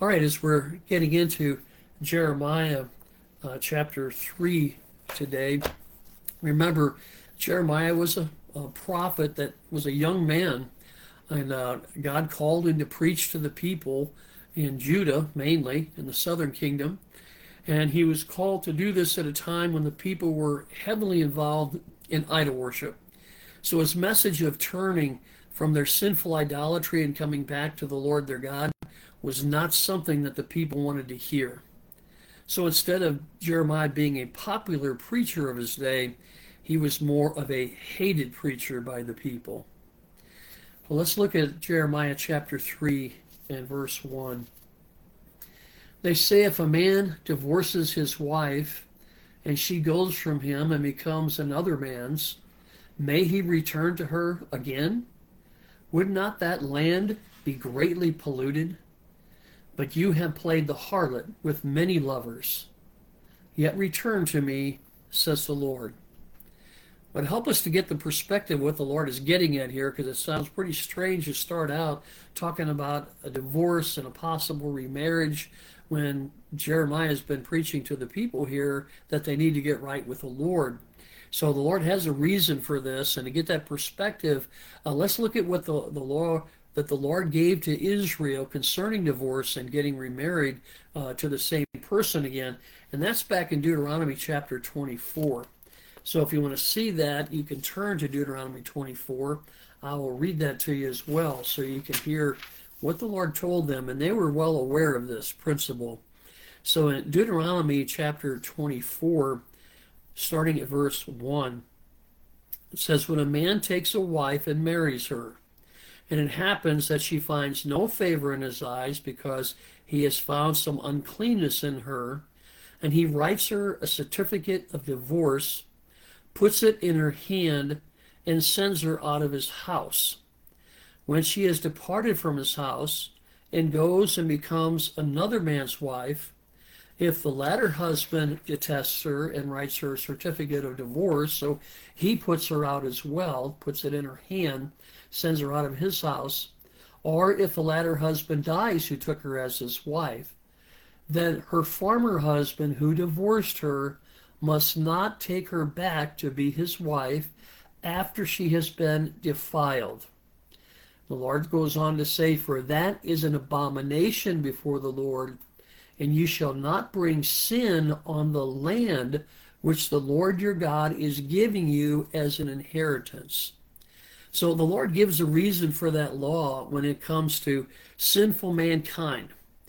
All right, as we're getting into Jeremiah chapter 3 today, remember Jeremiah was a prophet that was a young man, and God called him to preach to the people in Judah, mainly in the southern kingdom. And he was called to do this at a time when the people were heavily involved in idol worship. So his message of turning from their sinful idolatry and coming back to the Lord their God was not something that the people wanted to hear. So instead of Jeremiah being a popular preacher of his day, he was more of a hated preacher by the people. Well, let's look at Jeremiah chapter 3 and verse 1. They say if a man divorces his wife and she goes from him and becomes another man's, may he return to her again? Would not that land be greatly polluted? But you have played the harlot with many lovers. Yet return to me, says the Lord. But help us to get the perspective of what the Lord is getting at here, because it sounds pretty strange to start out talking about a divorce and a possible remarriage when Jeremiah has been preaching to the people here that they need to get right with the Lord. So the Lord has a reason for this, and to get that perspective, let's look at what the law that the Lord gave to Israel concerning divorce and getting remarried to the same person again, and that's back in Deuteronomy chapter 24. So if you want to see that, you can turn to Deuteronomy 24. I will read that to you as well so you can hear what the Lord told them, and they were well aware of this principle. So in Deuteronomy chapter 24, starting at verse 1, it says, when a man takes a wife and marries her, and it happens that she finds no favor in his eyes because he has found some uncleanness in her, and he writes her a certificate of divorce, puts it in her hand, and sends her out of his house. When she has departed from his house and goes and becomes another man's wife, if the latter husband detests her and writes her a certificate of divorce, so he puts her out as well, puts it in her hand, sends her out of his house, or if the latter husband dies who took her as his wife, then her former husband who divorced her must not take her back to be his wife after she has been defiled. The Lord goes on to say, for that is an abomination before the Lord, and you shall not bring sin on the land which the Lord your God is giving you as an inheritance. So the Lord gives a reason for that law when it comes to sinful mankind.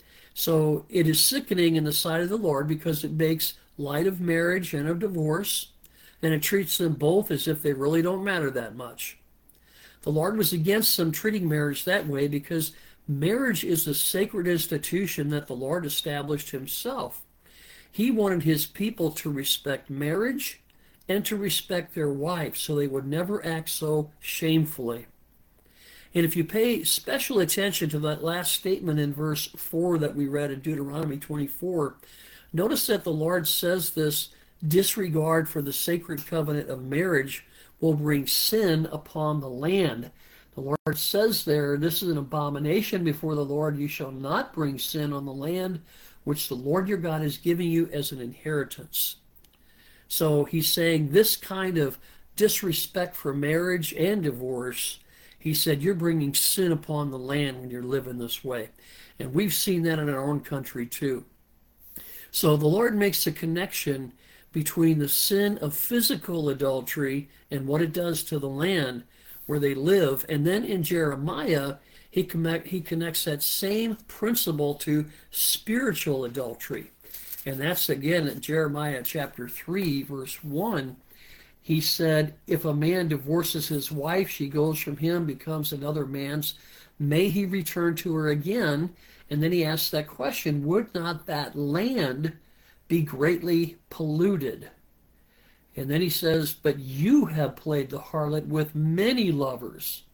So it is sickening in the sight of the Lord because it makes light of marriage and of divorce, and it treats them both as if they really don't matter that much. The Lord was against them treating marriage that way because marriage is a sacred institution that the Lord established himself. He wanted his people to respect marriage and to respect their wife so they would never act so shamefully. And if you pay special attention to that last statement in verse 4 that we read in Deuteronomy 24, notice that the Lord says this disregard for the sacred covenant of marriage will bring sin upon the land. The Lord says there, this is an abomination before the Lord. You shall not bring sin on the land which the Lord your God is giving you as an inheritance. So he's saying this kind of disrespect for marriage and divorce, he said, you're bringing sin upon the land when you're living this way. And we've seen that in our own country too. So the Lord makes a connection between the sin of physical adultery and what it does to the land where they live. And then in Jeremiah, he connects that same principle to spiritual adultery. And that's again in Jeremiah chapter 3, verse 1. He said, if a man divorces his wife, she goes from him, becomes another man's, may he return to her again? And then he asks that question, would not that land be greatly polluted? And then he says, but you have played the harlot with many lovers.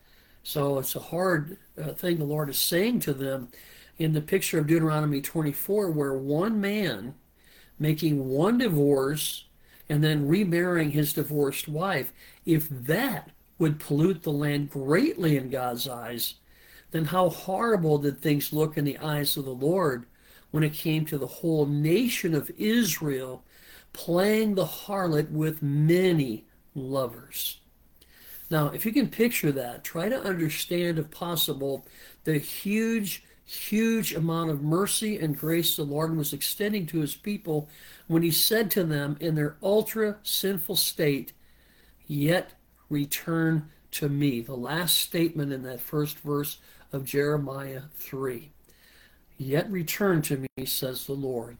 So it's a hard thing the Lord is saying to them in the picture of Deuteronomy 24, where one man making one divorce and then remarrying his divorced wife, if that would pollute the land greatly in God's eyes, then how horrible did things look in the eyes of the Lord when it came to the whole nation of Israel playing the harlot with many lovers. Now, if you can picture that, try to understand, if possible, the huge amount of mercy and grace the Lord was extending to his people when he said to them in their ultra sinful state, "Yet return to me." The last statement in that first verse of Jeremiah 3. "Yet return to me, says the Lord."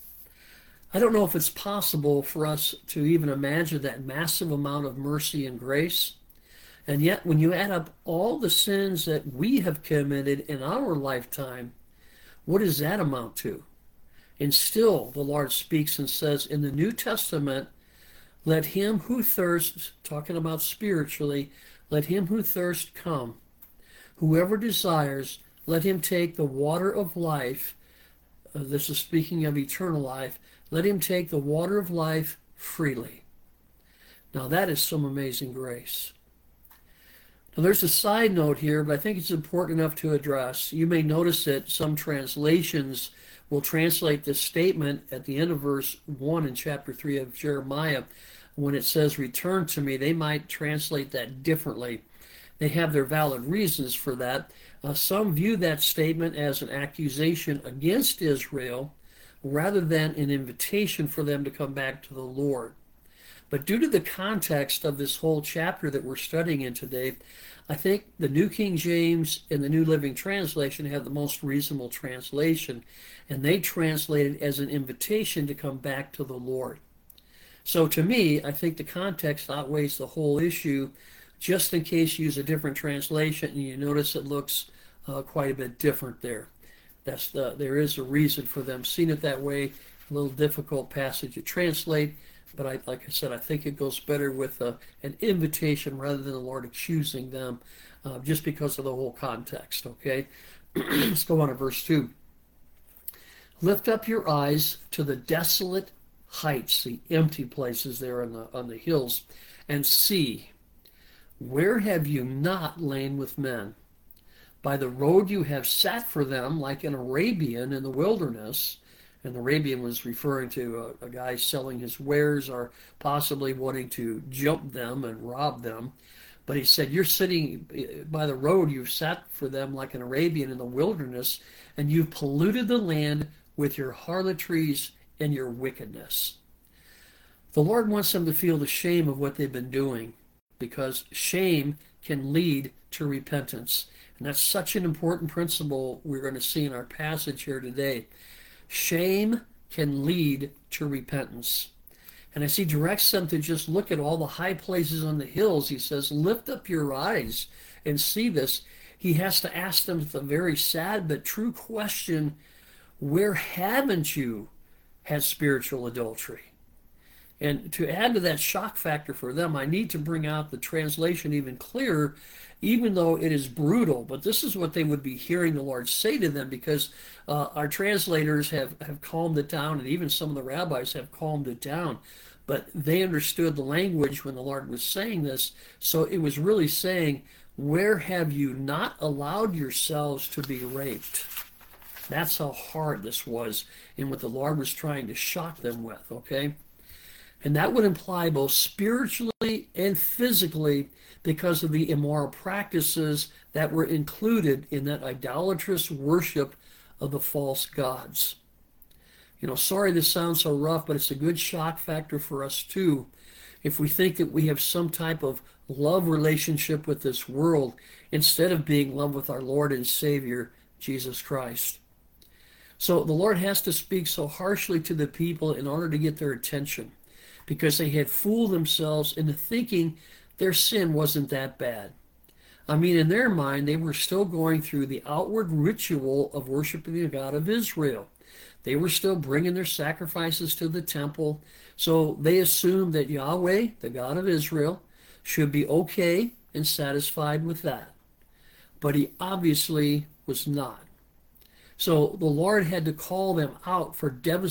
I don't know if it's possible for us to even imagine that massive amount of mercy and grace. And yet, when you add up all the sins that we have committed in our lifetime, what does that amount to? And still, the Lord speaks and says in the New Testament, "Let him who thirsts," talking about spiritually, "let him who thirsts come. Whoever desires, let him take the water of life." This is speaking of eternal life. "Let him take the water of life freely." Now that is some amazing grace. Now there's a side note here, but I think it's important enough to address. You may notice that some translations will translate this statement at the end of verse 1 in chapter 3 of Jeremiah. When it says, "Return to me," they might translate that differently. They have their valid reasons for that. Some view that statement as an accusation against Israel rather than an invitation for them to come back to the Lord. But due to the context of this whole chapter that we're studying in today, I think the New King James and the New Living Translation have the most reasonable translation, and they translate it as an invitation to come back to the Lord. So to me, I think the context outweighs the whole issue. Just in case you use a different translation and you notice it looks quite a bit different there. There is a reason for them seeing it that way. A little difficult passage to translate, but like I said, I think it goes better with an invitation rather than the Lord accusing them just because of the whole context, okay? Let's go on to verse 2. "Lift up your eyes to the desolate heights," the empty places there on the hills, "and see, where have you not lain with men? By the road you have sat for them like an Arabian in the wilderness." And the Arabian was referring to a guy selling his wares or possibly wanting to jump them and rob them. But he said, "You're sitting by the road, you've sat for them like an Arabian in the wilderness, and you've polluted the land with your harlotries and your wickedness." The Lord wants them to feel the shame of what they've been doing, because shame can lead to repentance. And that's such an important principle we're going to see in our passage here today. Shame can lead to repentance. And as he directs them to just look at all the high places on the hills, he says, "Lift up your eyes and see this." He has to ask them the very sad but true question, where haven't you had spiritual adultery? And to add to that shock factor for them, I need to bring out the translation even clearer, even though it is brutal. But this is what they would be hearing the Lord say to them, because our translators have calmed it down, and even some of the rabbis have calmed it down. But they understood the language when the Lord was saying this. So it was really saying, where have you not allowed yourselves to be raped? That's how hard this was, and what the Lord was trying to shock them with, okay? And that would imply both spiritually and physically, because of the immoral practices that were included in that idolatrous worship of the false gods. You know, sorry this sounds so rough, but it's a good shock factor for us too. If we think that we have some type of love relationship with this world, instead of being in love with our Lord and Savior, Jesus Christ. So the Lord has to speak so harshly to the people in order to get their attention, because they had fooled themselves into thinking their sin wasn't that bad. I mean, in their mind, they were still going through the outward ritual of worshiping the God of Israel. They were still bringing their sacrifices to the temple. So they assumed that Yahweh, the God of Israel, should be okay and satisfied with that. But he obviously was not. So the Lord had to call them out for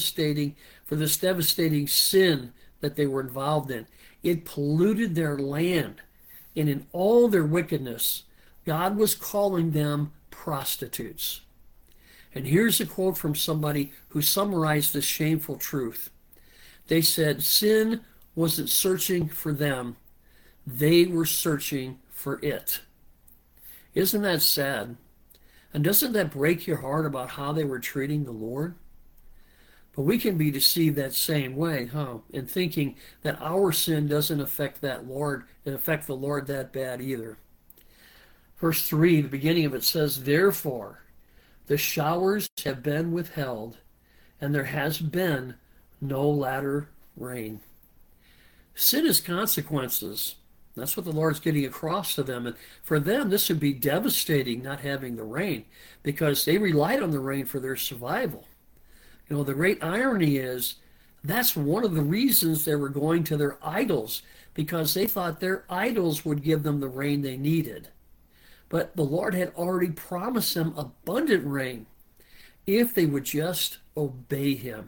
this devastating sin that they were involved in. It polluted their land. And in all their wickedness, God was calling them prostitutes. And here's a quote from somebody who summarized this shameful truth. They said, sin wasn't searching for them. They were searching for it. Isn't that sad? And doesn't that break your heart about how they were treating the Lord? But we can be deceived that same way, in thinking that our sin doesn't affect the Lord that bad either. Verse 3, the beginning of it says, therefore, the showers have been withheld, and there has been no latter rain. Sin has consequences. That's what the Lord's getting across to them. And for them, this would be devastating, not having the rain, because they relied on the rain for their survival. You know, the great irony is that's one of the reasons they were going to their idols, because they thought their idols would give them the rain they needed. But the Lord had already promised them abundant rain if they would just obey him.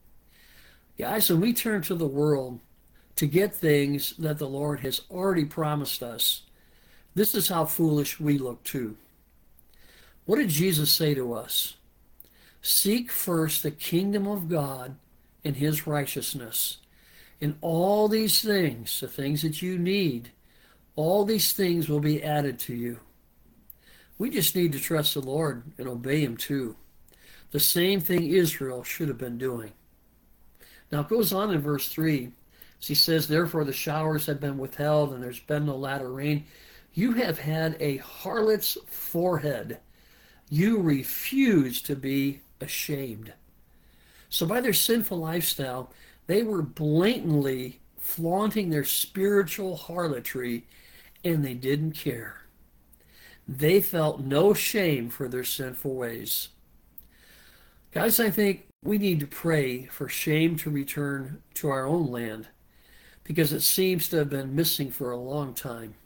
Guys, when we turn to the world to get things that the Lord has already promised us, this is how foolish we look too. What did Jesus say to us? Seek first the kingdom of God and his righteousness. And all these things, the things that you need, all these things will be added to you. We just need to trust the Lord and obey him too. The same thing Israel should have been doing. Now it goes on in verse 3. As he says, therefore the showers have been withheld and there's been no latter rain. You have had a harlot's forehead. You refuse to be ashamed. So by their sinful lifestyle, they were blatantly flaunting their spiritual harlotry, and they didn't care. They felt no shame for their sinful ways. Guys, I think we need to pray for shame to return to our own land, because it seems to have been missing for a long time.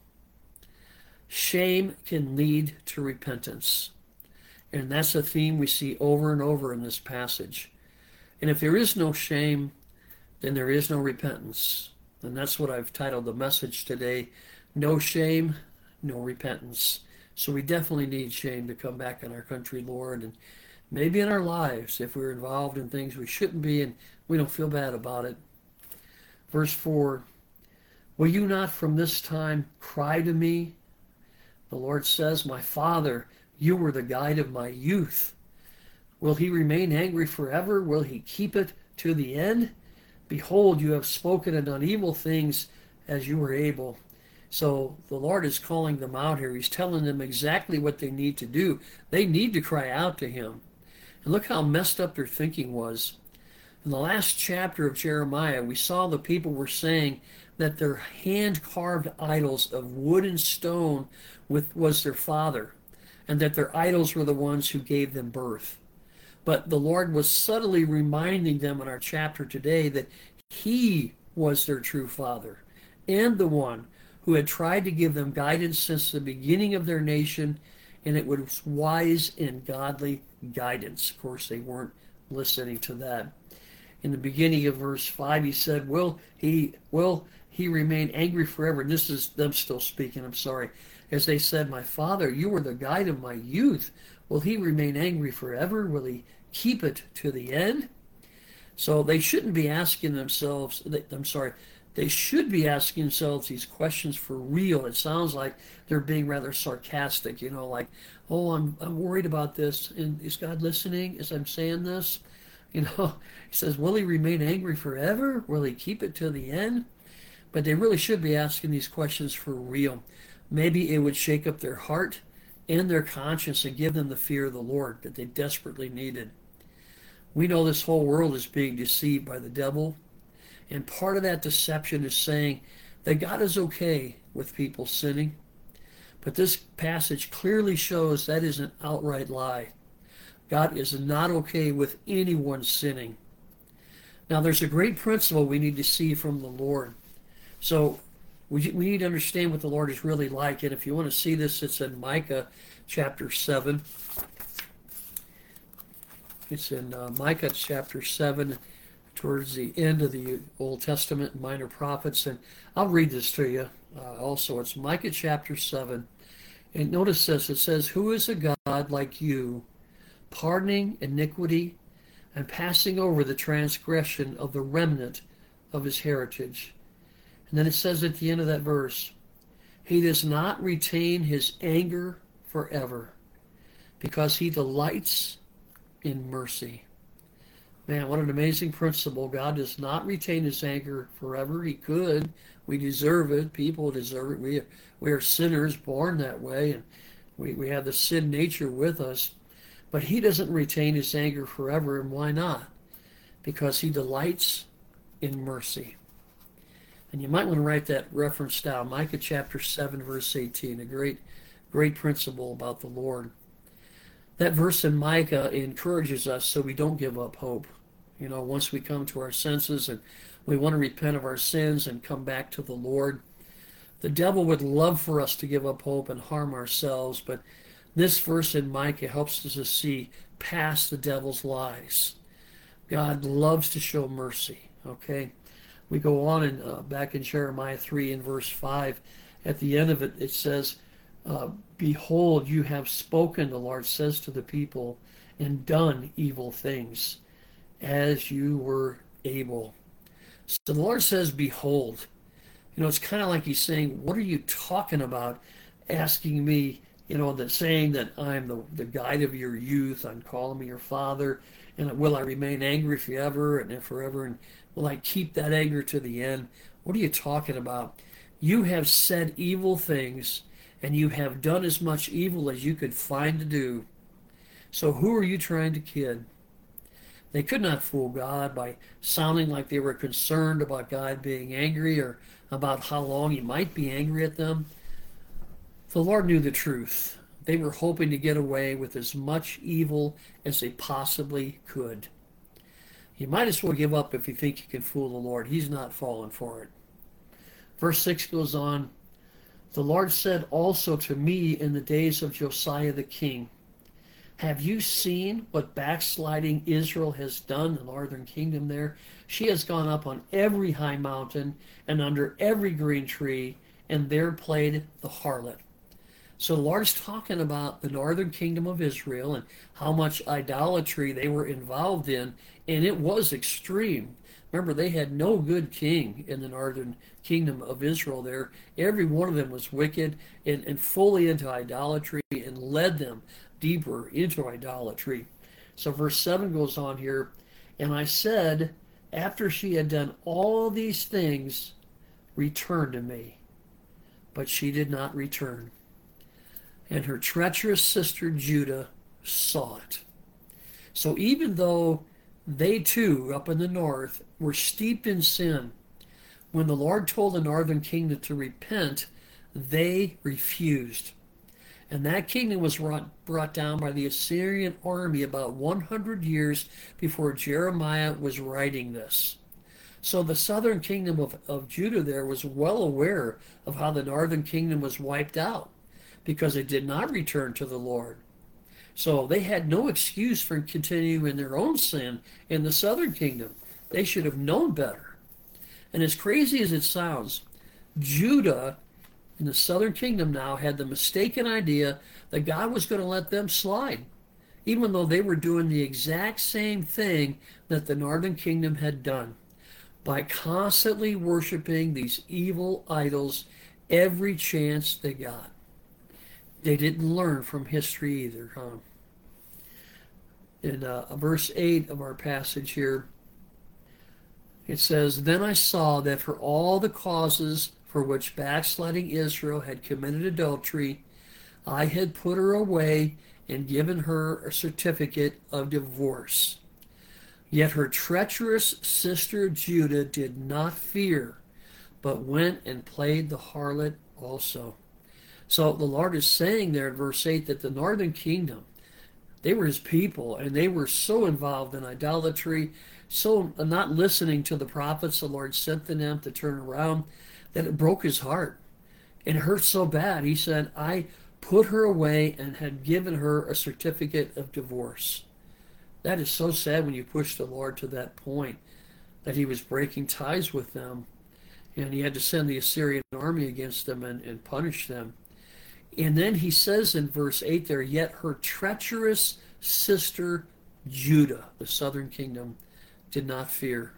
Shame can lead to repentance. And that's a theme we see over and over in this passage. And if there is no shame, then there is no repentance. And that's what I've titled the message today, No Shame, No Repentance. So we definitely need shame to come back in our country, Lord, and maybe in our lives if we're involved in things we shouldn't be and we don't feel bad about it. Verse 4, will you not from this time cry to me? The Lord says, my Father, you were the guide of my youth. Will he remain angry forever? Will he keep it to the end? Behold, you have spoken and done evil things as you were able. So the Lord is calling them out here. He's telling them exactly what they need to do. They need to cry out to him. And look how messed up their thinking was. In the last chapter of Jeremiah, we saw the people were saying that their hand-carved idols of wood and stone was their father, and that their idols were the ones who gave them birth. But the Lord was subtly reminding them in our chapter today that he was their true father, and the one who had tried to give them guidance since the beginning of their nation, and it was wise and godly guidance. Of course, they weren't listening to that. In the beginning of verse 5, he said, will he remain angry forever? And this is them still speaking, I'm sorry. As they said, my Father, you were the guide of my youth. Will he remain angry forever? Will he keep it to the end? So they shouldn't be asking themselves, they should be asking themselves these questions for real. It sounds like they're being rather sarcastic, like, oh, I'm worried about this. And is God listening as I'm saying this? He says, will he remain angry forever? Will he keep it to the end? But they really should be asking these questions for real. Maybe it would shake up their heart and their conscience and give them the fear of the Lord that they desperately needed. We know this whole world is being deceived by the devil. And part of that deception is saying that God is okay with people sinning. But this passage clearly shows that is an outright lie. God is not okay with anyone sinning. Now, there's a great principle we need to see from the Lord. So we need to understand what the Lord is really like. And if you want to see this, it's in Micah chapter 7. It's in Micah chapter 7, towards the end of the Old Testament, Minor Prophets. And I'll read this to you also. It's Micah chapter 7. And notice this, it says, who is a God like you, pardoning iniquity and passing over the transgression of the remnant of his heritage. And then it says at the end of that verse, he does not retain his anger forever because he delights in mercy. Man, what an amazing principle. God does not retain his anger forever. He could. We deserve it. People deserve it. We are sinners born that way, and we have the sin nature with us. But he doesn't retain his anger forever, and why not? Because he delights in mercy. And you might want to write that reference down. Micah chapter 7, verse 18, a great principle about the Lord. That verse in Micah encourages us so we don't give up hope. You know, once we come to our senses and we want to repent of our sins and come back to the Lord, the devil would love for us to give up hope and harm ourselves, but this verse in Micah helps us to see past the devil's lies. God loves to show mercy, okay? We go on and back in Jeremiah 3 in verse 5, at the end of it, it says, behold, you have spoken, the Lord says to the people, and done evil things, as you were able. So the Lord says, behold. You know, it's kind of like he's saying, what are you talking about, asking me, you know, that saying that I'm the guide of your youth, I'm calling me your father, and will I remain angry forever and forever, and will I keep that anger to the end? What are you talking about? You have said evil things, and you have done as much evil as you could find to do. So who are you trying to kid? They could not fool God by sounding like they were concerned about God being angry or about how long he might be angry at them. The Lord knew the truth. They were hoping to get away with as much evil as they possibly could. You might as well give up if you think you can fool the Lord. He's not falling for it. Verse 6 goes on, the Lord said also to me in the days of Josiah the king, have you seen what backsliding Israel has done, the northern kingdom there? She has gone up on every high mountain and under every green tree, and there played the harlot. So the Lord's talking about the northern kingdom of Israel and how much idolatry they were involved in, and it was extreme. Remember, they had no good king in the northern kingdom of Israel there. Every one of them was wicked and fully into idolatry and led them deeper into idolatry. So verse 7 goes on here, and I said, after she had done all these things, return to me. But she did not return. And her treacherous sister Judah saw it. So even though they too, up in the north, were steeped in sin, when the Lord told the northern kingdom to repent, they refused. And that kingdom was brought down by the Assyrian army about 100 years before Jeremiah was writing this. So the southern kingdom of Judah there was well aware of how the northern kingdom was wiped out because it did not return to the Lord. So they had no excuse for continuing in their own sin in the southern kingdom. They should have known better. And as crazy as it sounds, Judah in the southern kingdom now had the mistaken idea that God was going to let them slide, even though they were doing the exact same thing that the northern kingdom had done by constantly worshiping these evil idols every chance they got. They didn't learn from history either, huh? In verse 8 of our passage here, it says, then I saw that for all the causes for which backsliding Israel had committed adultery, I had put her away and given her a certificate of divorce. Yet her treacherous sister Judah did not fear, but went and played the harlot also. So the Lord is saying there in verse 8 that the northern kingdom, they were his people, and they were so involved in idolatry, so not listening to the prophets the Lord sent to them to turn around, that it broke his heart. It hurt so bad. He said, I put her away and had given her a certificate of divorce. That is so sad when you push the Lord to that point, that he was breaking ties with them, and he had to send the Assyrian army against them and punish them. And then he says in verse 8 there, yet her treacherous sister Judah, the southern kingdom, did not fear,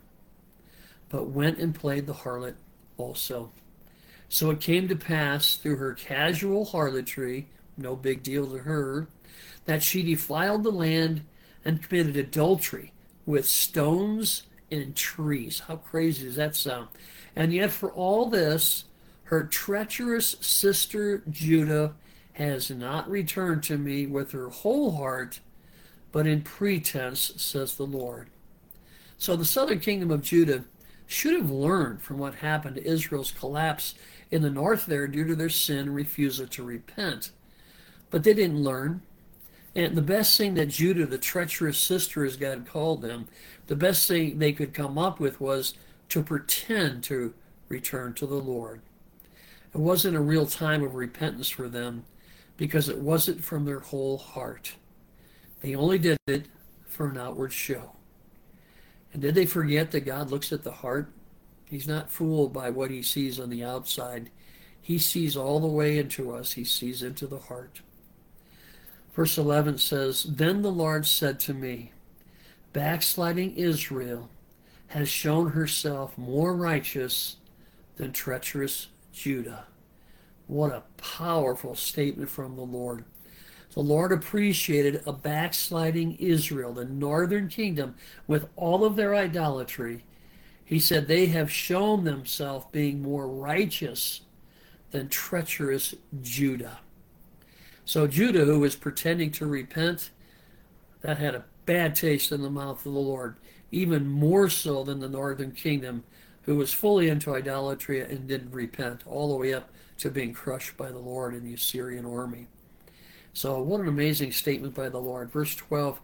but went and played the harlot also. So it came to pass through her casual harlotry, no big deal to her, that she defiled the land and committed adultery with stones and trees. How crazy does that sound? And yet for all this, her treacherous sister Judah has not returned to me with her whole heart, but in pretense, says the Lord. So the southern kingdom of Judah should have learned from what happened to Israel's collapse in the north there due to their sin and refusal to repent. But they didn't learn. And the best thing that Judah, the treacherous sister, as God called them, the best thing they could come up with was to pretend to return to the Lord. It wasn't a real time of repentance for them because it wasn't from their whole heart. They only did it for an outward show. And did they forget that God looks at the heart? He's not fooled by what he sees on the outside. He sees all the way into us. He sees into the heart. Verse 11 says, then the Lord said to me, backsliding Israel has shown herself more righteous than treacherous Judah. What a powerful statement from the Lord. The Lord appreciated a backsliding Israel, the northern kingdom, with all of their idolatry. He said they have shown themselves being more righteous than treacherous Judah. So Judah, who was pretending to repent, that had a bad taste in the mouth of the Lord, even more so than the northern kingdom, who was fully into idolatry and didn't repent, all the way up to being crushed by the Lord in the Assyrian army. So what an amazing statement by the Lord. Verse 12,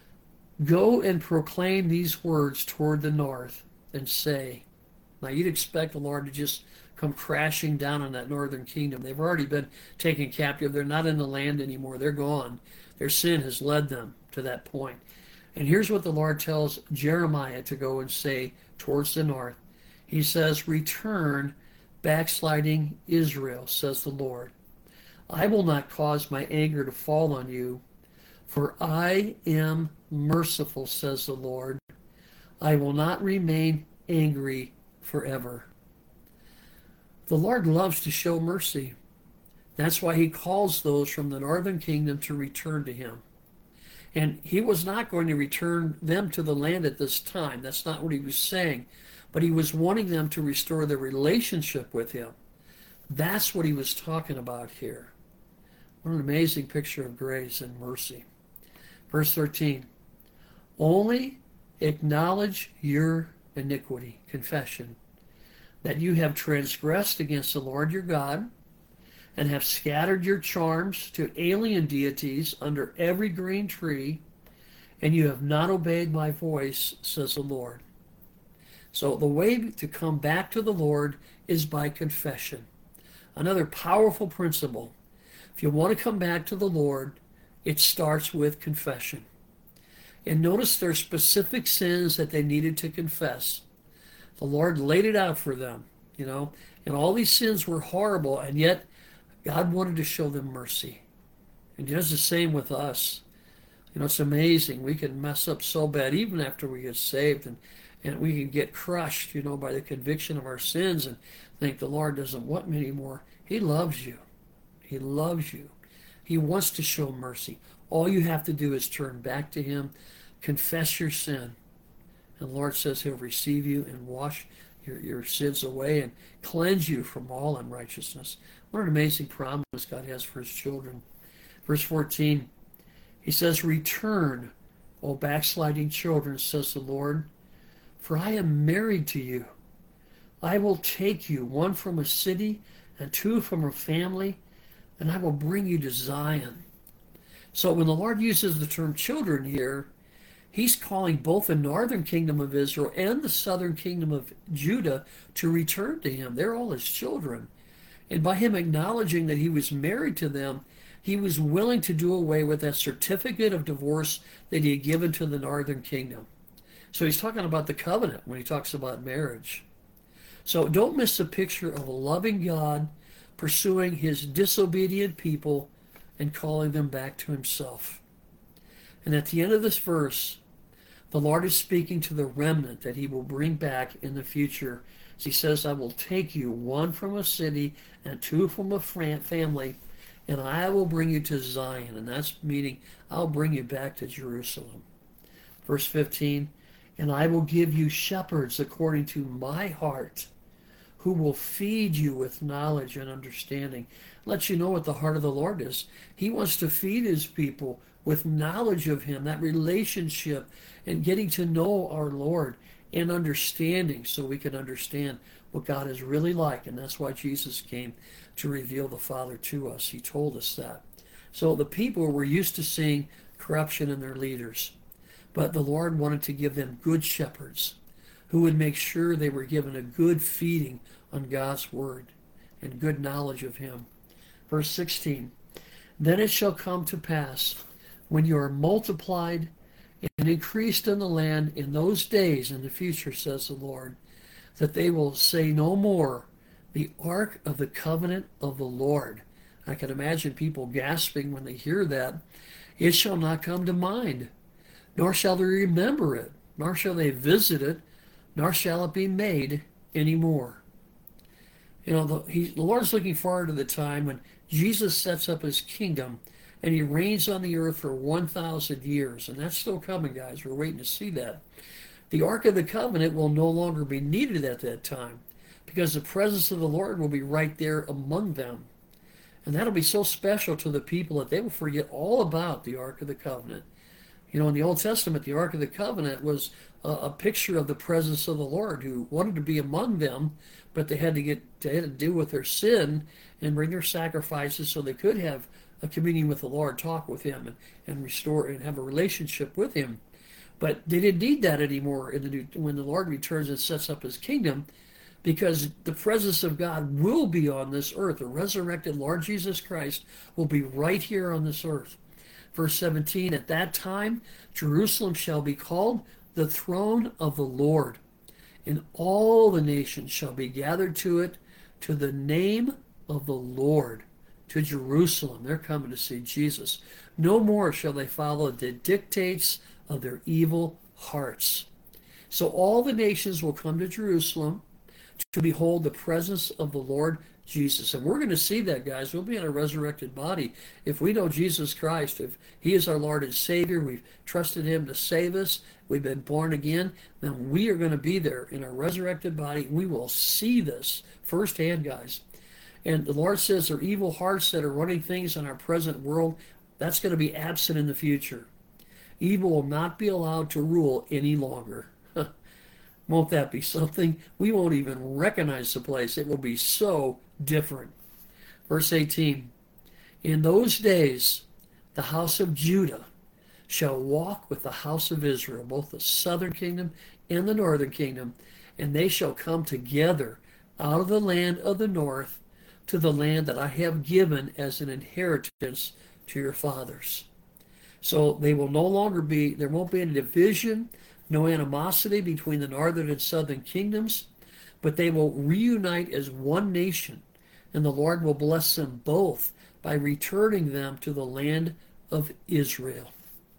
go and proclaim these words toward the north and say. Now you'd expect the Lord to just come crashing down on that northern kingdom. They've already been taken captive. They're not in the land anymore. They're gone. Their sin has led them to that point. And here's what the Lord tells Jeremiah to go and say towards the north. He says, return, backsliding Israel, says the Lord. I will not cause my anger to fall on you, for I am merciful, says the Lord. I will not remain angry forever. The Lord loves to show mercy. That's why he calls those from the northern kingdom to return to him. And he was not going to return them to the land at this time. That's not what he was saying. But he was wanting them to restore their relationship with him. That's what he was talking about here. What an amazing picture of grace and mercy. Verse 13. Only acknowledge your iniquity, confession, that you have transgressed against the Lord your God, and have scattered your charms to alien deities under every green tree, and you have not obeyed my voice, says the Lord. So the way to come back to the Lord is by confession. Another powerful principle. If you want to come back to the Lord, it starts with confession. And notice there are specific sins that they needed to confess. The Lord laid it out for them, and all these sins were horrible, and yet God wanted to show them mercy. And he does the same with us. It's amazing. We can mess up so bad even after we get saved, and we can get crushed, by the conviction of our sins and think the Lord doesn't want me anymore. He loves you. He loves you. He wants to show mercy. All you have to do is turn back to him, confess your sin. And the Lord says he'll receive you and wash your sins away and cleanse you from all unrighteousness. What an amazing promise God has for his children. Verse 14, he says, return, O backsliding children, says the Lord, for I am married to you. I will take you, one from a city and two from a family, and I will bring you to Zion. So when the Lord uses the term children here, he's calling both the northern kingdom of Israel and the southern kingdom of Judah to return to him. They're all his children. And by him acknowledging that he was married to them, he was willing to do away with that certificate of divorce that he had given to the northern kingdom. So he's talking about the covenant when he talks about marriage. So don't miss the picture of a loving God pursuing his disobedient people and calling them back to himself. And at the end of this verse, the Lord is speaking to the remnant that he will bring back in the future. As he says, I will take you, one from a city and two from a family, and I will bring you to Zion. And that's meaning I'll bring you back to Jerusalem. Verse 15, and I will give you shepherds according to my heart, who will feed you with knowledge and understanding. Let you know what the heart of the Lord is. He wants to feed his people with knowledge of him, that relationship, and getting to know our Lord and understanding, so we can understand what God is really like. And that's why Jesus came, to reveal the Father to us. He told us that. So the people were used to seeing corruption in their leaders, but the Lord wanted to give them good shepherds who would make sure they were given a good feeding on God's word and good knowledge of him. Verse 16, then it shall come to pass, when you are multiplied and increased in the land in those days in the future, says the Lord, that they will say no more, the ark of the covenant of the Lord. I can imagine people gasping when they hear that. It shall not come to mind, nor shall they remember it, nor shall they visit it, nor shall it be made anymore. You know, the Lord's looking forward to the time when Jesus sets up his kingdom and he reigns on the earth for 1,000 years. And that's still coming, guys. We're waiting to see that. The Ark of the Covenant will no longer be needed at that time, because the presence of the Lord will be right there among them. And that'll be so special to the people that they will forget all about the Ark of the Covenant. You know, in the Old Testament, the Ark of the Covenant was a picture of the presence of the Lord, who wanted to be among them, but they had to deal with their sin and bring their sacrifices so they could have a communion with the Lord, talk with him, and restore and have a relationship with him. But they didn't need that anymore when the Lord returns and sets up his kingdom, because the presence of God will be on this earth. The resurrected Lord Jesus Christ will be right here on this earth. Verse 17, at that time Jerusalem shall be called the throne of the Lord, and all the nations shall be gathered to it, to the name of the Lord, to Jerusalem. They're coming to see Jesus. No more shall they follow the dictates of their evil hearts. So all the nations will come to Jerusalem to behold the presence of the Lord Jesus. And we're going to see that, guys. We'll be in a resurrected body. If we know Jesus Christ, if he is our Lord and Savior, we've trusted him to save us, we've been born again, then we are going to be there in a resurrected body. We will see this firsthand, guys. And the Lord says their evil hearts that are running things in our present world, that's going to be absent in the future. Evil will not be allowed to rule any longer. Won't that be something? We won't even recognize the place. It will be so different. Verse 18, in those days the house of Judah shall walk with the house of Israel, both the southern kingdom and the northern kingdom, and they shall come together out of the land of the north to the land that I have given as an inheritance to your fathers. So they will no longer be, there won't be any division, no animosity between the northern and southern kingdoms, but they will reunite as one nation, and the Lord will bless them both by returning them to the land of Israel.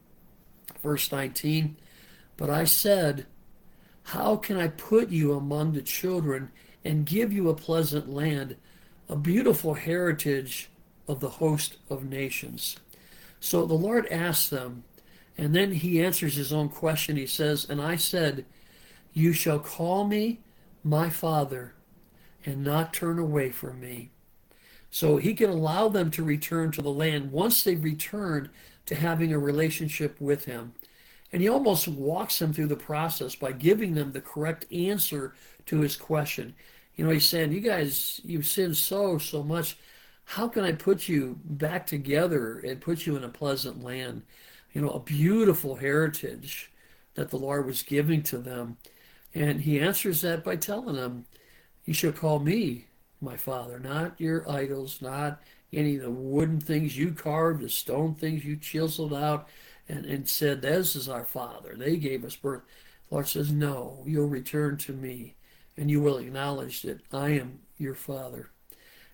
Verse 19, but I said, how can I put you among the children and give you a pleasant land, a beautiful heritage of the host of nations? So the Lord asked them, and then he answers his own question. He says, and I said, you shall call me my Father and not turn away from me. So he can allow them to return to the land once they've returned to having a relationship with him. And he almost walks them through the process by giving them the correct answer to his question. You know, he's saying, you guys, you've sinned so much. How can I put you back together and put you in a pleasant land? You know, a beautiful heritage that the Lord was giving to them. And he answers that by telling them, you shall call me my Father, not your idols, not any of the wooden things you carved, the stone things you chiseled out and said, this is our Father. They gave us birth. The Lord says, no, you'll return to me and you will acknowledge that I am your Father.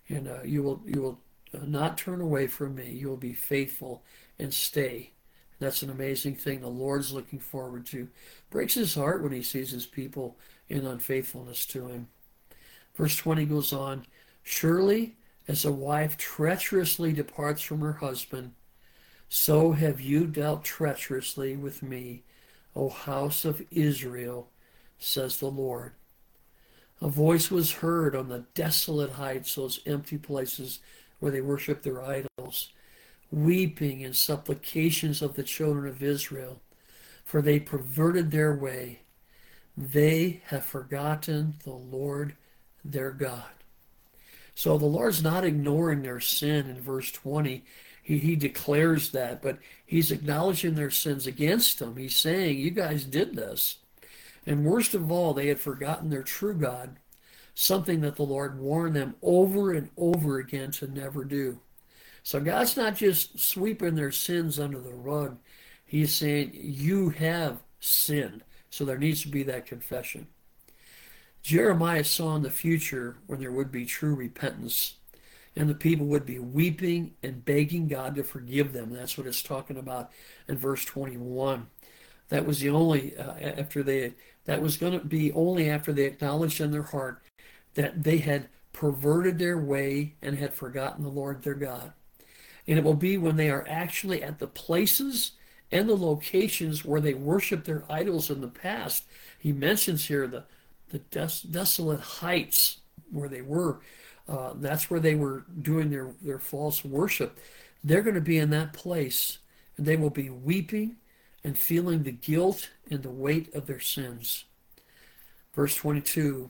and you will not turn away from me. You will be faithful and stay. That's an amazing thing the Lord's looking forward to. Breaks his heart when he sees his people in unfaithfulness to him. Verse 20 goes on, surely as a wife treacherously departs from her husband, so have you dealt treacherously with me, O house of Israel, says the Lord. A voice was heard on the desolate heights, those empty places where they worship their idols, weeping and supplications of the children of Israel, for they perverted their way. They have forgotten the Lord their God. So the Lord's not ignoring their sin in verse 20. He declares that, but he's acknowledging their sins against them. He's saying, you guys did this. And worst of all, they had forgotten their true God, something that the Lord warned them over and over again to never do. So God's not just sweeping their sins under the rug. He's saying, you have sinned. So there needs to be that confession. Jeremiah saw in the future when there would be true repentance and the people would be weeping and begging God to forgive them. That's what it's talking about in verse 21. That was the only that was going to be only after they acknowledged in their heart that they had perverted their way and had forgotten the Lord their God. And it will be when they are actually at the places and the locations where they worshiped their idols in the past. He mentions here the desolate heights where they were. That's where they were doing their false worship. They're going to be in that place, and they will be weeping and feeling the guilt and the weight of their sins. Verse 22,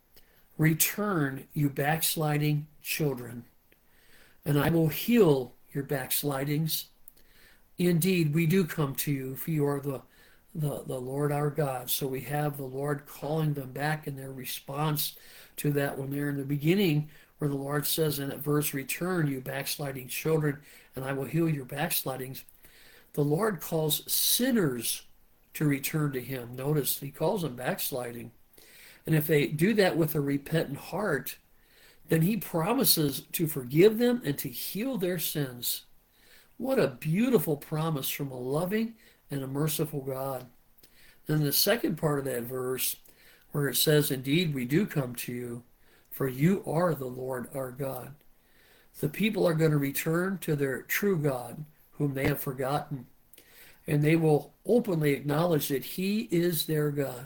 return, you backsliding children, and I will heal your backslidings. Indeed, we do come to you, for you are the Lord our God. So we have the Lord calling them back in their response to that when they're in the beginning, where the Lord says in that verse, return, you backsliding children, and I will heal your backslidings. The Lord calls sinners to return to him. Notice he calls them backsliding. And if they do that with a repentant heart, then he promises to forgive them and to heal their sins. What a beautiful promise from a loving and a merciful God. Then the second part of that verse, where it says, indeed, we do come to you, for you are the Lord our God. The people are going to return to their true God, whom they have forgotten, and they will openly acknowledge that he is their God.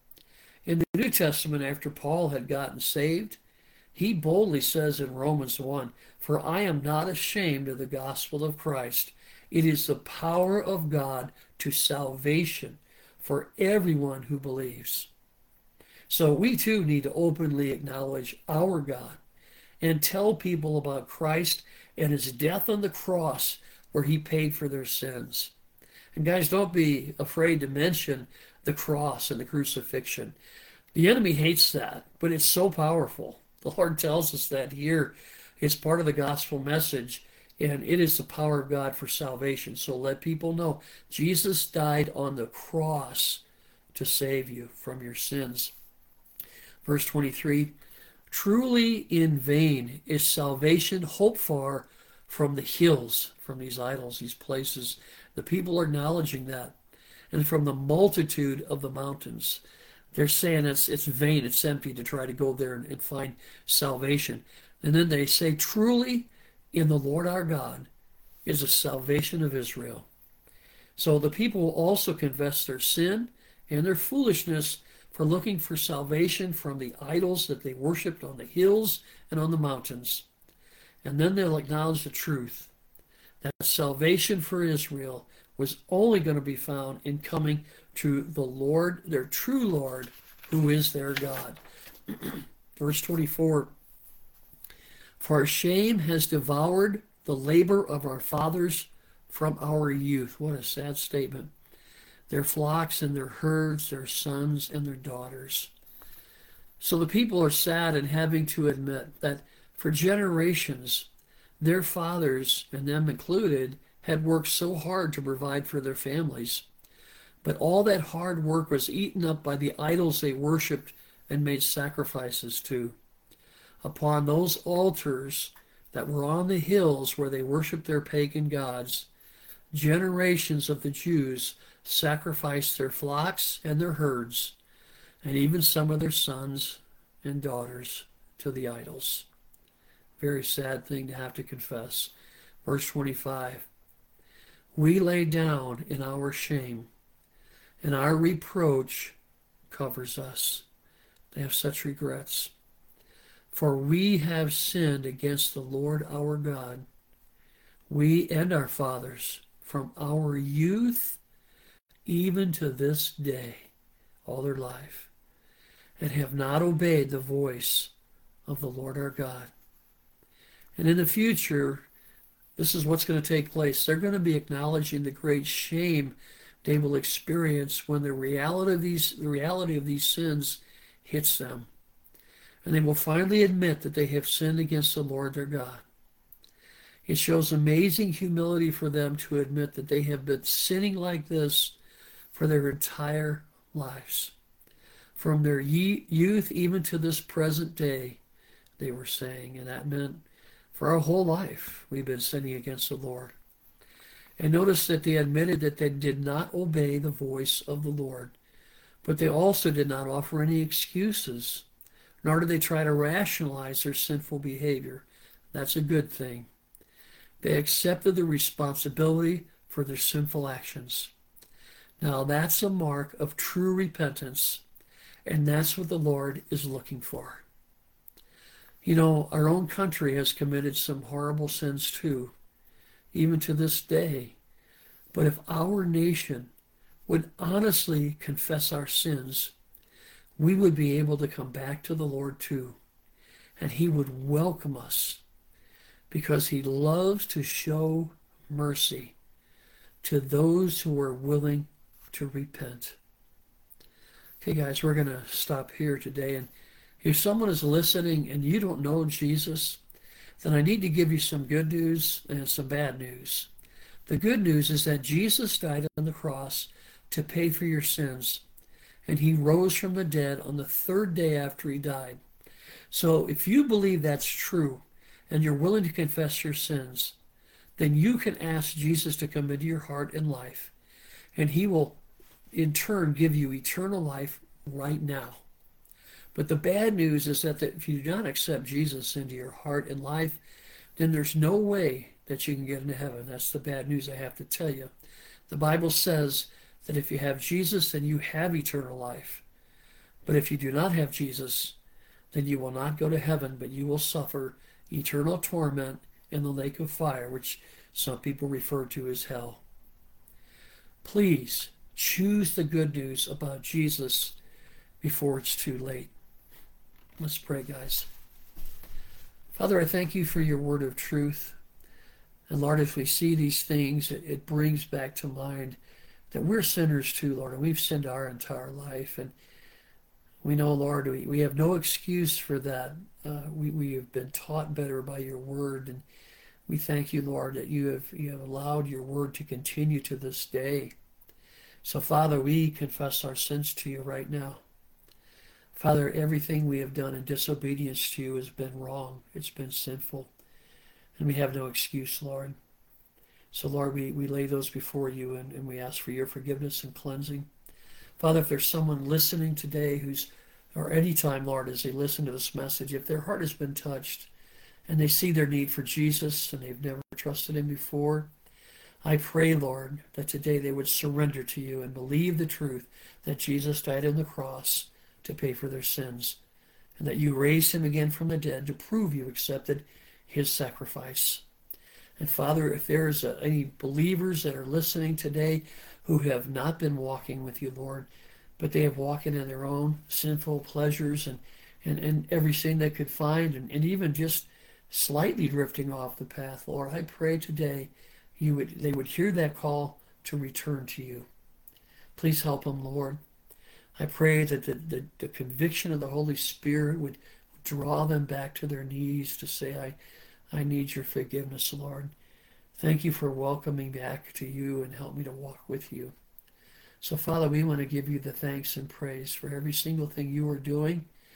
In the New Testament, after Paul had gotten saved, he boldly says in Romans 1, for I am not ashamed of the gospel of Christ. It is the power of God to salvation for everyone who believes. So we too need to openly acknowledge our God and tell people about Christ and his death on the cross where he paid for their sins. And guys, don't be afraid to mention the cross and the crucifixion. The enemy hates that, but it's so powerful. The Lord tells us that here. It's part of the gospel message, and it is the power of God for salvation. So let people know Jesus died on the cross to save you from your sins. Verse 23, truly in vain is salvation hoped for from the hills, from these idols, these places. The people are acknowledging that. And from the multitude of the mountains. They're saying it's vain, it's empty to try to go there and find salvation. And then they say, truly in the Lord our God is the salvation of Israel. So the people will also confess their sin and their foolishness for looking for salvation from the idols that they worshipped on the hills and on the mountains. And then they'll acknowledge the truth that salvation for Israel was only going to be found in coming to the Lord, their true Lord, who is their God. Verse 24, for shame has devoured the labor of our fathers from our youth. What a sad statement. Their flocks and their herds, their sons and their daughters. So the people are sad in having to admit that for generations, their fathers, and them included, had worked so hard to provide for their families. But all that hard work was eaten up by the idols they worshipped and made sacrifices to. upon those altars that were on the hills where they worshiped their pagan gods, generations of the Jews sacrificed their flocks and their herds, and even some of their sons and daughters to the idols. Very sad thing to have to confess. Verse 25, we lay down in our shame, and our reproach covers us. They have such regrets. For we have sinned against the Lord our God, we and our fathers, from our youth even to this day, all their life, and have not obeyed the voice of the Lord our God. And in the future, this is what's going to take place. They're going to be acknowledging the great shame they will experience when the reality of these sins hits them. And they will finally admit that they have sinned against the Lord their God. It shows amazing humility for them to admit that they have been sinning like this for their entire lives. From their youth even to this present day, they were saying, and that meant for our whole life we've been sinning against the Lord. And notice that they admitted that they did not obey the voice of the Lord, but they also did not offer any excuses, nor did they try to rationalize their sinful behavior. That's a good thing. They accepted the responsibility for their sinful actions. Now that's a mark of true repentance, and that's what the Lord is looking for. You know, our own country has committed some horrible sins too, even to this day. But if our nation would honestly confess our sins, we would be able to come back to the Lord too. And he would welcome us because he loves to show mercy to those who are willing to repent. Okay, guys, we're going to stop here today. And if someone is listening and you don't know Jesus, then I need to give you some good news and some bad news. The good news is that Jesus died on the cross to pay for your sins, and he rose from the dead on the third day after he died. So if you believe that's true and you're willing to confess your sins, then you can ask Jesus to come into your heart and life, and he will in turn give you eternal life right now. But the bad news is that if you do not accept Jesus into your heart and life, then there's no way that you can get into heaven. That's the bad news I have to tell you. The Bible says that if you have Jesus, then you have eternal life. But if you do not have Jesus, then you will not go to heaven, but you will suffer eternal torment in the lake of fire, which some people refer to as hell. Please choose the good news about Jesus before it's too late. Let's pray, guys. Father, I thank you for your word of truth. And Lord, if we see these things, it brings back to mind that we're sinners too, Lord, and we've sinned our entire life. And we know, Lord, we have no excuse for that. We have been taught better by your word. And we thank you, Lord, that you have allowed your word to continue to this day. So, Father, we confess our sins to you right now. Father, everything we have done in disobedience to you has been wrong. It's been sinful. And we have no excuse, Lord. So, Lord, we lay those before you and we ask for your forgiveness and cleansing. Father, if there's someone listening today or any time, Lord, as they listen to this message, if their heart has been touched and they see their need for Jesus and they've never trusted him before, I pray, Lord, that today they would surrender to you and believe the truth that Jesus died on the cross to pay for their sins, and that you raised him again from the dead to prove you accepted his sacrifice. And Father, if there's any believers that are listening today who have not been walking with you, Lord, but they have walking in their own sinful pleasures and everything they could find, and even just slightly drifting off the path, Lord, I pray today they would hear that call to return to you. Please help them, Lord. I pray that the conviction of the Holy Spirit would draw them back to their knees to say, I need your forgiveness, Lord. Thank you for welcoming back to you and help me to walk with you. So, Father, we want to give you the thanks and praise for every single thing you are doing.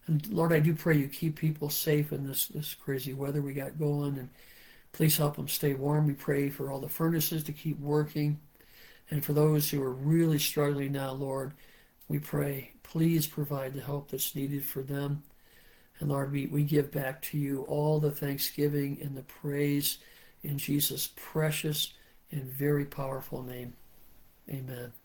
And Lord, I do pray you keep people safe in this crazy weather we got going, and please help them stay warm. We pray for all the furnaces to keep working. And for those who are really struggling now, Lord, we pray, please provide the help that's needed for them. And Lord, we give back to you all the thanksgiving and the praise in Jesus' precious and very powerful name. Amen.